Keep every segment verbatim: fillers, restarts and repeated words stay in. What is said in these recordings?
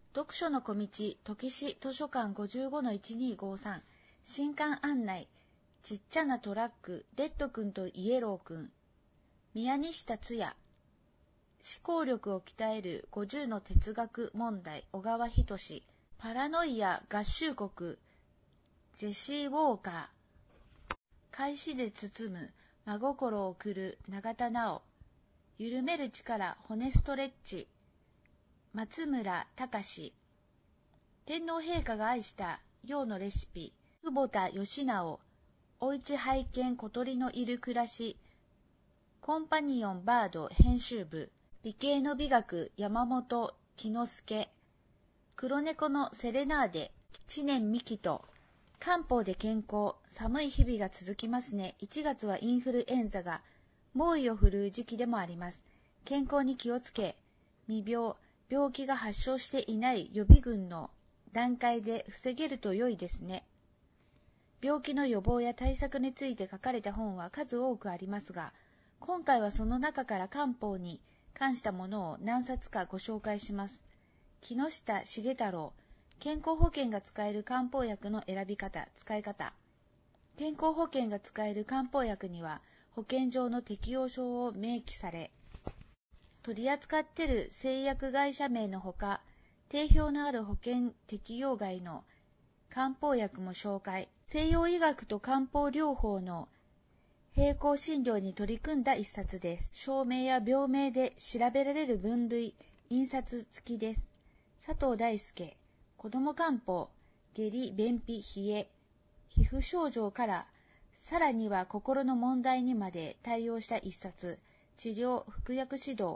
読書の小道、時市図書館 ごじゅうごのいちにーごーさん 新刊案内、ちっちゃなトラック、レッド君とイエロー君、宮西達也、思考力を鍛えるごじゅうの哲学問題、小川仁、パラノイア合衆国、ジェシー・ウォーカー、返しで包む真心を送る永田直、緩める力骨ストレッチ、松村隆、天皇陛下が愛した洋のレシピ、久保田義直、おうち拝見小鳥のいる暮らし、コンパニオンバード編集部、美形の美学山本喜之助、黒猫のセレナーデ、知念美希と、漢方で健康、寒い日々が続きますね。いちがつはインフルエンザが猛威を振るう時期でもあります。健康に気をつけ、未病、病気が発症していない予備軍の段階で防げると良いですね。病気の予防や対策について書かれた本は数多くありますが、今回はその中から漢方に関したものを何冊かご紹介します。木下茂太郎、健康保険が使える漢方薬の選び方、使い方。健康保険が使える漢方薬には保険上の適用書を明記され、取り扱っている製薬会社名のほか、定評のある保険適用外の漢方薬も紹介。西洋医学と漢方療法の並行診療に取り組んだ一冊です。症名や病名で調べられる分類、印刷付きです。佐藤大輔、子ども漢方、下痢、便秘、冷え、皮膚症状から、さらには心の問題にまで対応した一冊。治療、服薬指導。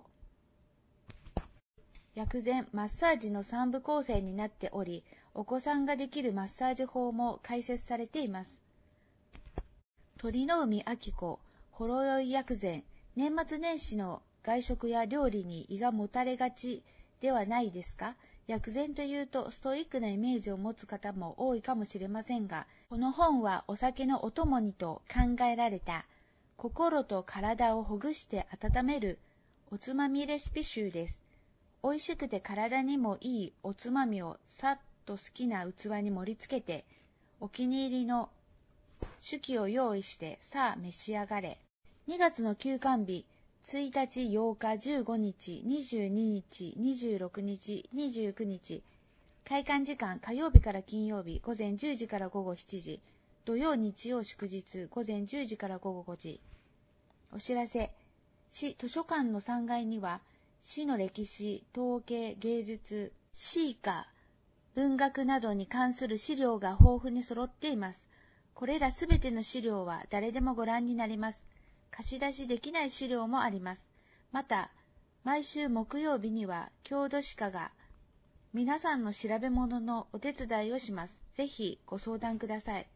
薬膳、マッサージのさん部構成になっており、お子さんができるマッサージ法も解説されています。鳥の海明子、ほろ酔い薬膳、年末年始の外食や料理に胃がもたれがちではないですか？薬膳というとストイックなイメージを持つ方も多いかもしれませんが、この本はお酒のお供にと考えられた心と体をほぐして温めるおつまみレシピ集です。美味しくて体にもいいおつまみをさっと好きな器に盛り付けて、お気に入りの手記を用意してさあ召し上がれ。にがつの休館日、ついたち、ようか、じゅうごにち、にじゅうににち、にじゅうろくにち、にじゅうくにち。開館時間、火曜日から金曜日、午前じゅうじから午後しちじ。土曜、日曜、祝日、午前じゅうじから午後ごじ。お知らせ。市図書館のさんがいには、市の歴史、統計、芸術、詩歌、文学などに関する資料が豊富に揃っています。これらすべての資料は誰でもご覧になります。貸し出しできない資料もあります。また、毎週木曜日には郷土史家が皆さんの調べ物のお手伝いをします。ぜひご相談ください。